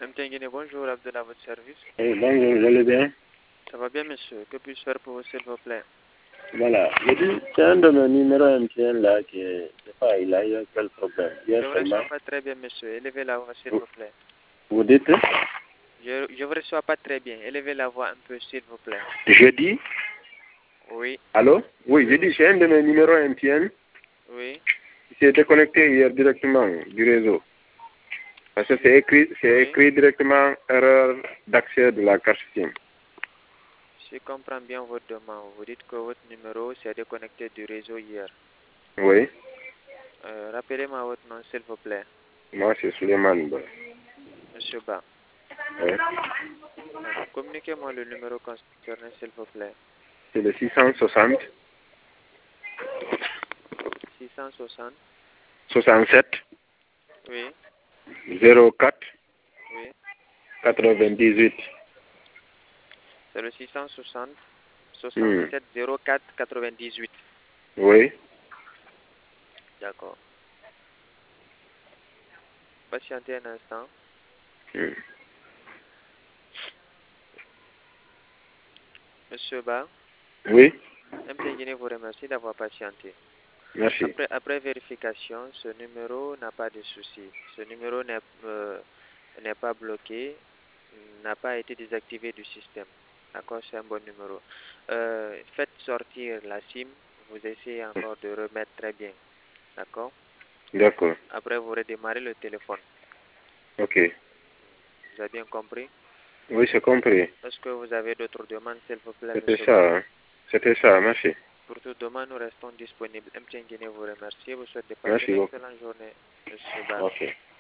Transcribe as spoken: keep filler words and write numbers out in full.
M T N, bonjour, Abdel à votre service. Oui, bonjour, vous allez bien? Ça va bien, monsieur. Que puis-je faire pour vous, s'il vous plaît? Voilà, je dis, c'est un de mes numéros M T N là qui est, je sais pas, il a eu quel problème. Je Hier ne vous seulement, reçois pas très bien, monsieur. Élevez la voix, s'il vous, vous plaît. vous dites? Je ne vous reçois pas très bien. Élevez la voix un peu, s'il vous plaît. Je dis, Oui. allô? Oui, Oui, je oui. dis, c'est un de mes numéros M T N Oui. qui s'est déconnecté hier directement du réseau. Parce que c'est écrit, c'est Oui. écrit directement erreur d'accès de la carte SIM. Si je comprends bien votre demande, vous dites que votre numéro s'est déconnecté du réseau hier. Oui, Euh, Rappelez-moi votre nom, s'il vous plaît. moi c'est Suleiman Ba. Monsieur Ba. Oui. D'accord. Communiquez-moi le numéro concerné, s'il vous plaît. C'est le six cent soixante, six cent soixante. soixante-sept, Oui. zéro quatre, Oui. quatre-vingt-dix-huit. C'est le six cent soixante, Hmm. soixante-sept, zéro quatre, quatre-vingt-dix-huit. Oui. D'accord. Patientez un instant. Hmm. Monsieur Ba, Oui, M T N vous remercie d'avoir patienté. merci. Après, après vérification, ce numéro n'a pas de souci. Ce numéro n'est euh, n'est pas bloqué, n'a pas été désactivé du système. D'accord, c'est un bon numéro. Euh, faites sortir la SIM, vous essayez encore de remettre très bien. D'accord. D'accord. Après, vous redémarrez le téléphone. Ok. Vous avez bien compris? Oui, j'ai compris. Est-ce que vous avez d'autres demandes, s'il vous plaît, C'était monsieur Ba? ça. Hein. C'était ça. Merci. Pour toute demande, nous restons disponibles. M T N vous remercie. Vous souhaite de passer Merci une beaucoup. excellente journée, monsieur Ba. Ok.